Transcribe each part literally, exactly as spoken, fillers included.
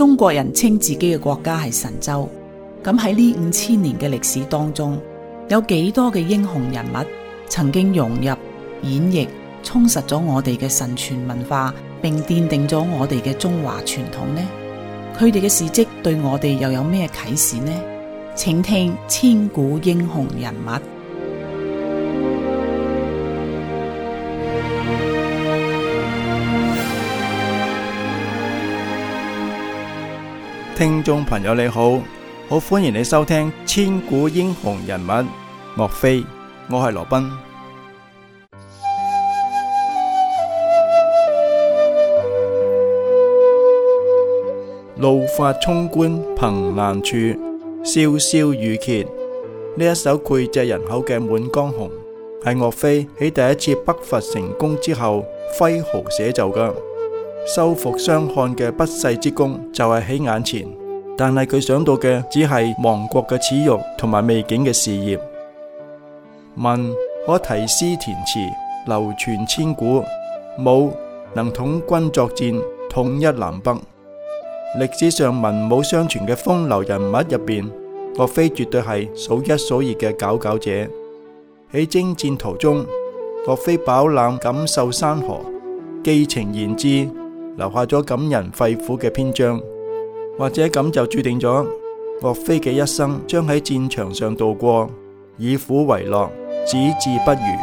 中國人稱自己嘅國家係神州，咁喺呢五千年嘅歷史當中，有幾多嘅英雄人物曾經融入、演繹、充實咗我哋嘅神傳文化，並奠定咗我哋嘅中華傳統呢？佢哋嘅事蹟對我哋又有咩啟示呢？請聽千古英雄人物。 聽眾朋友你好，好歡迎你收聽千古英雄人物岳飛，我係羅賓。怒髮衝冠憑難處，蕭蕭羽竭。呢一首膾炙人口嘅《滿江紅》係岳飛喺第一次北伐成功之後揮毫寫就噶。收復襄漢嘅不世之功就係喺眼前，但係佢想到嘅只係亡國嘅恥辱同埋未竟嘅事業。文可題詩填詞，流傳千古；武能統軍作戰，統一南北。歷史上文武相傳嘅風流人物入邊，岳飛絕對係數一數二嘅佼佼者。喺征戰途中，岳飛飽覽錦繡山河，寄情言志，留下咗感人肺腑嘅篇章，或者咁就注定咗岳飛嘅一生將喺戰場上度過，以苦為樂，只字不渝。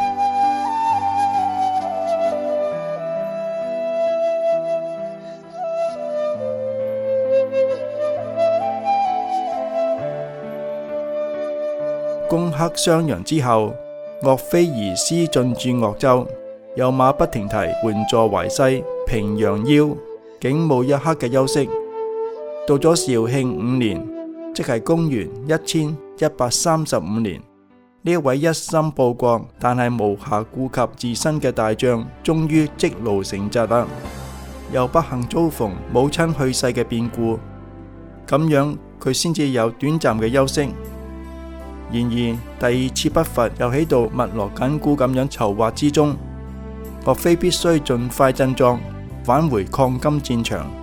攻克襄陽之後，岳飛移師進駐鄂州，有馬不停蹄援助淮西、平陽腰，竟冇一刻嘅休息。到咗紹興五年，即係公元一千一百三十五年，呢位一心報國但係無暇顧及自身嘅大將，終於積勞成疾啦。又不幸遭逢母親去世嘅變故，咁樣佢先至有短暫嘅休息。然而第二次北伐又喺度密鑼緊鼓咁樣籌劃之中，岳飛必須盡快振作，返回抗金戰場。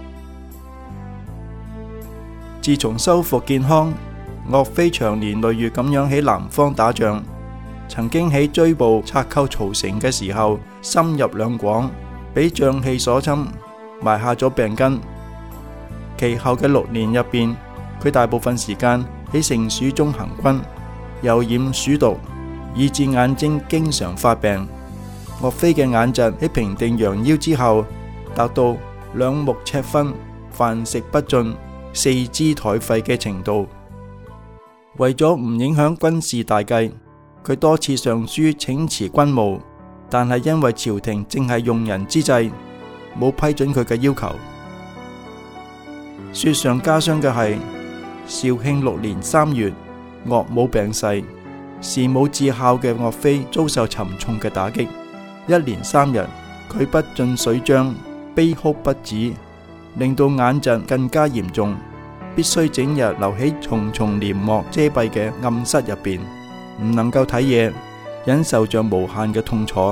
自從收復建康，岳飛長年累月咁樣喺南方打仗，曾經喺追捕賊寇曹成嘅時候深入兩廣，俾瘴氣所侵，埋下咗病根。其後嘅六年入邊，佢大部分時間喺盛暑中行軍，又染鼠毒，以致眼睛經常發病。岳飛嘅眼疾喺平定陽腰之後，達到兩目赤昏、飯食不進、四肢頹廢嘅程度。為咗唔影響軍事大計，佢多次上書請辭軍務，但係因為朝廷正係用人之際，冇批准佢嘅要求。雪上加霜嘅係，紹興六年三月，岳母病逝，事母至孝嘅岳飛遭受沉重嘅打擊，一連三日佢不進水漿，悲哭不止，令到眼疾更加嚴重，必須整日留喺重重簾幕遮蔽嘅暗室入邊，唔能夠睇嘢，忍受着無限嘅痛楚。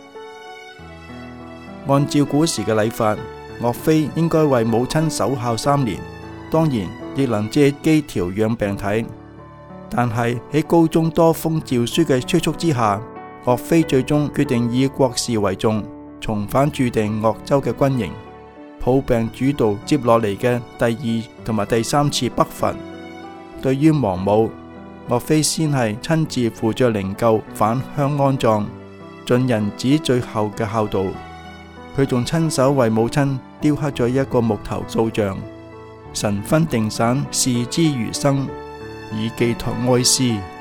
按照古時嘅禮法，岳飛應該為母親守孝三年，當然亦能借機調養病體。但係喺高宗多封詔書嘅催促之下，岳飛最終決定以國事為重，重返駐地鄂州嘅軍營，抱病主導接落嚟嘅第二同埋第三次北伐。對於亡母，岳飛先係親自扶着靈柩返鄉安葬，盡人子最後嘅孝道。佢仲親手為母親雕刻咗一個木頭塑像，神分定散，視之如生，以寄託哀思。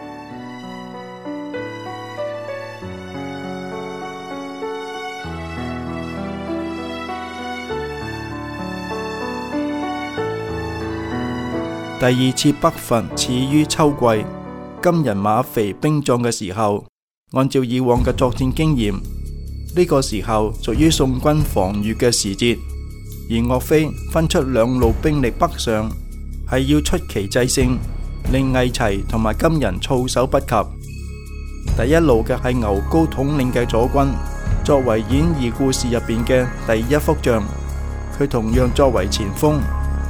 第二次北伐始於秋季，金人馬肥兵壯嘅時候，按照以往嘅作戰經驗，呢個時候屬於宋軍防禦嘅時節，而岳飛分出兩路兵力北上，係要出奇制勝，令魏齊同埋金人措手不及。第一路嘅係牛皋統領嘅左軍，作為演義故事入邊嘅第一幅將，佢同樣作為前鋒，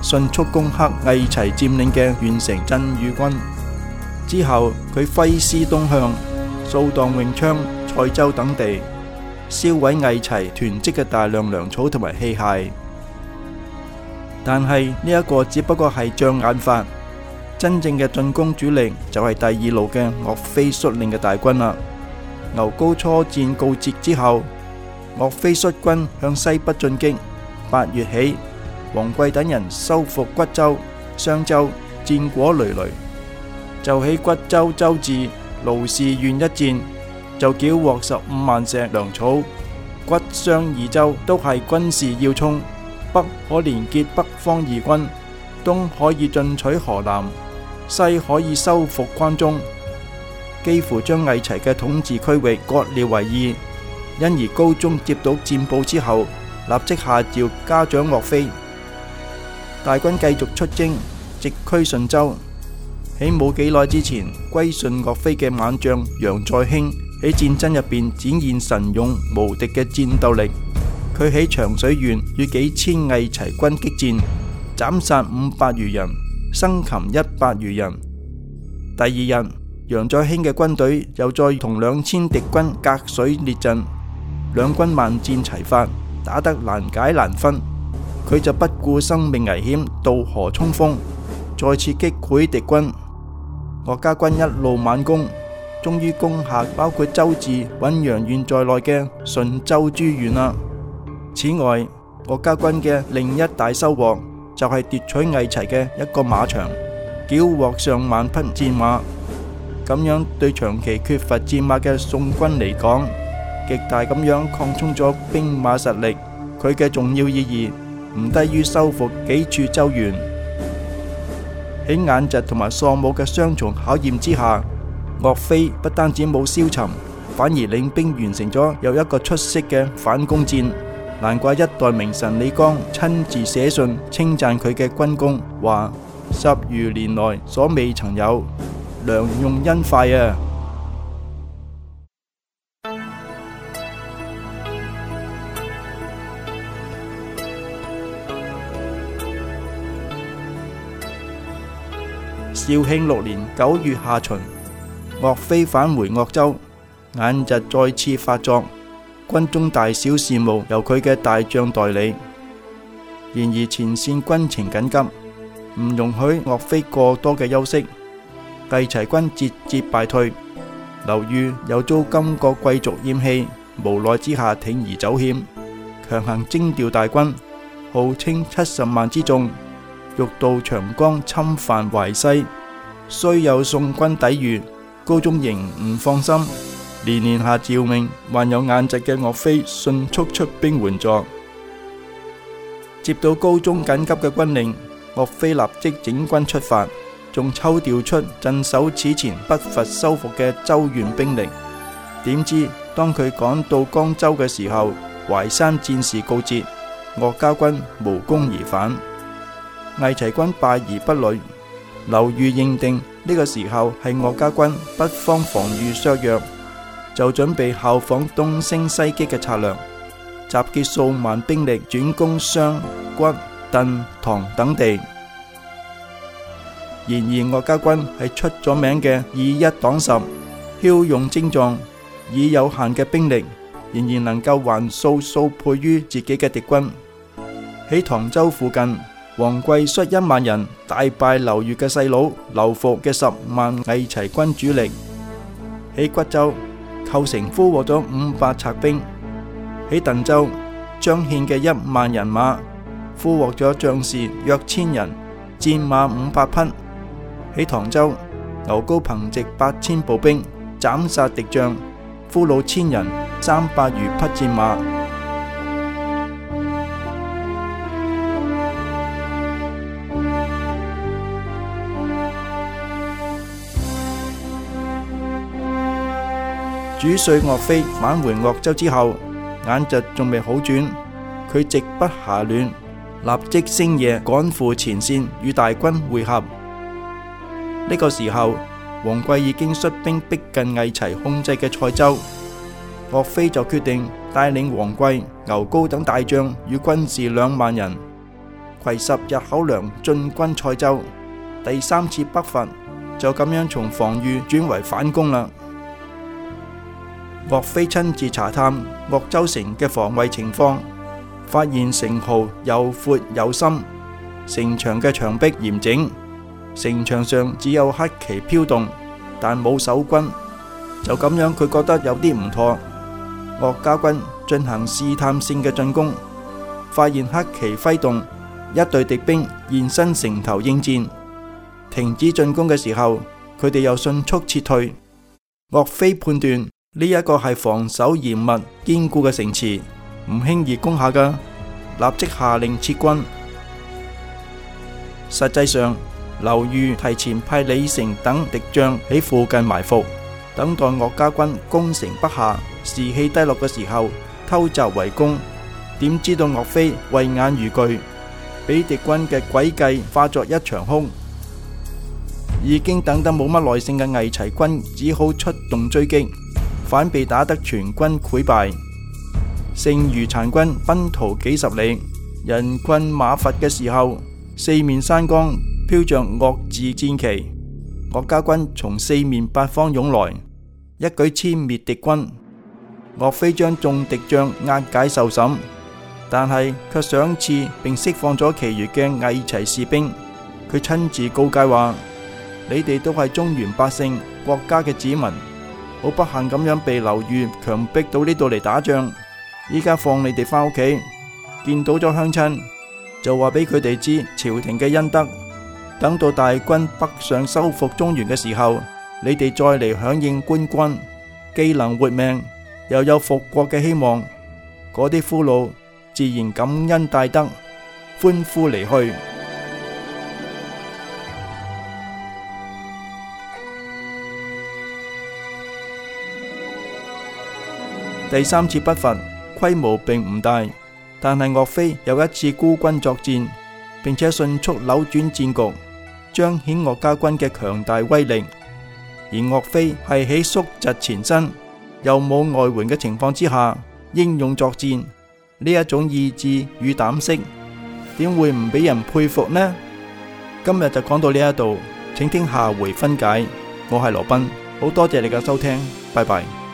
迅速攻克魏齊佔領嘅縣城鎮宇軍。之後佢揮師東向，掃蕩永昌、蔡州等地，燒毀魏齊囤積嘅大量糧草同埋器械。但係呢一個只不過係障眼法，真正嘅進攻主力就係第二路嘅岳飛率領嘅大軍啦。牛皋初戰告捷之後，岳飛率軍向西北進擊。八月起，王貴等人收復橘州、襄州，戰果累累。就喺橘州州治盧氏縣一戰，就繳獲十五萬石糧草。橘襄二州都係軍事要衝，北可連結北方二軍，東可以進取河南，西可以收復關中，幾乎將魏齊嘅統治區域割裂為二。因而高宗接到戰報之後，立即下詔嘉獎岳飛。大軍繼續出征，直驅順州。喺冇幾耐之前，歸順岳飛嘅猛將楊再興喺戰爭入邊展現神勇無敵嘅戰鬥力。佢喺長水縣與幾千魏齊軍激戰，斬殺五百餘人，生擒一百餘人。第二日，楊再興嘅軍隊又再同兩千敵軍隔水列陣，兩軍萬箭齊發，打得難解難分。佢就不顧生命危險渡河衝鋒，再次擊潰敵軍。岳家軍一路猛攻，終於攻下包括州治鄞陽縣在內嘅順州諸縣啦。此外，岳家軍嘅另一大收穫就係奪取魏齊嘅一個馬場，繳獲上萬匹戰馬。咁樣對長期缺乏戰馬嘅宋軍嚟講，極大咁樣擴充咗兵馬實力。佢嘅重要意義唔低於收復幾處州縣。喺眼疾同埋喪母嘅雙重考驗之下，岳飛不單止冇消沉，反而領兵完成咗又一個出色嘅反攻戰。難怪一代名臣李綱親自寫信稱讚佢嘅軍功，話十餘年來所未曾有，良用恩快啊！紹興六年九月下旬，岳飛返回鄂州，眼疾再次發作，軍中大小事務由佢嘅大將代理。然而前線軍情緊急，唔容許岳飛過多嘅休息。魏齊軍節節敗退，劉裕又遭金國貴族厭棄，無奈之下鋌而走險，強行徵調大軍，號稱七十萬之眾，欲渡長江侵犯淮西。雖有宋軍抵禦，高宗仍唔放心，連連下詔命，患有眼疾嘅岳飛迅速出兵援助。接到高宗緊急嘅軍令，岳飛立即整軍出發，仲抽調出鎮守此前北伐收復嘅州縣兵力。點知當佢趕到江州嘅時候，淮山戰事告捷，岳家軍無功而返，魏齊軍敗而不餒。劉裕認定呢個時候係岳家軍北方防禦削弱，就準備效仿東升西擊嘅策略，集結數萬兵力轉攻襄、橘、鄧、唐等地。然而岳家軍係出咗名嘅以一擋十，驍勇精壯，以有限嘅兵力仍然能夠還數數倍於自己嘅敵軍。喺唐州附近，王貴率一萬人大敗劉裕嘅細佬劉伏嘅十萬魏齊軍主力。喺橘州，寇成俘獲咗五百賊兵；喺鄧州，張獻嘅一萬人馬俘獲咗將士約千人，戰馬五百匹；喺唐州，牛皋憑藉八千步兵斬殺敵將，俘虜千人，三百餘匹戰馬。主帥岳飛返回鄂州之後，眼疾仲未好轉，佢直不暇戀，立即星夜趕赴前線與大軍會合。呢個時候，王貴已經率兵逼近魏齊控制嘅蔡州，岳飛就決定帶領王貴、牛皋等大將與軍士兩萬人， 攜十日口糧進軍塞州。第三次北伐就咁樣從防禦轉為反攻啦。岳飛親自查探鄂州城嘅防衛情況，發現城壕又闊又深，城牆嘅牆壁嚴整，城牆上只有黑旗飄動，但冇守軍。就咁樣，佢覺得有啲唔妥。岳家軍進行試探性嘅進攻，發現黑旗揮動，一隊敵兵現身城頭應戰。停止進攻嘅時候，佢哋又迅速撤退。岳飛判斷呢一個係防守嚴密堅固嘅城池，唔輕易攻下㗎，立即下令撤軍。實際上，劉裕提前派李成等敵將喺附近埋伏，等待岳家軍攻城不下，士氣低落嘅時候偷襲圍攻。點知道岳飛慧眼如炬，俾敵軍嘅詭計化作一場空。已經等得冇乜耐性嘅魏齊軍只好出動追擊，反被打得全軍潰敗，剩餘殘軍奔逃幾十里。人困馬乏嘅時候，四面山崗飄着岳字戰旗，岳家軍從四面八方湧來，一舉殲滅敵軍。岳飛將眾敵將押解受審，但係卻賞賜並釋放咗其餘嘅魏齊士兵。佢親自告誡話：你哋都係中原百姓，國家嘅子民，好不幸咁樣被劉裕強迫到呢度嚟打仗。依家放你哋返屋企，見到咗鄉親就話俾佢哋知朝廷嘅恩德。等到大軍北上收復中原嘅時候，你哋再嚟響應官軍，既能活命，又有復國嘅希望。嗰啲俘虜自然感恩戴德，歡呼離去。第三次北伐規模並唔大，但係岳飛有一次孤軍作戰，並且迅速扭轉戰局，彰顯岳家軍嘅強大威力。而岳飛係喺縮疾前身又冇外援嘅情況之下英勇作戰，呢一種意志與膽識，點會唔俾人佩服呢？今日就講到呢一度，請聽下回分解。我係羅賓，好多謝你嘅收聽，拜拜。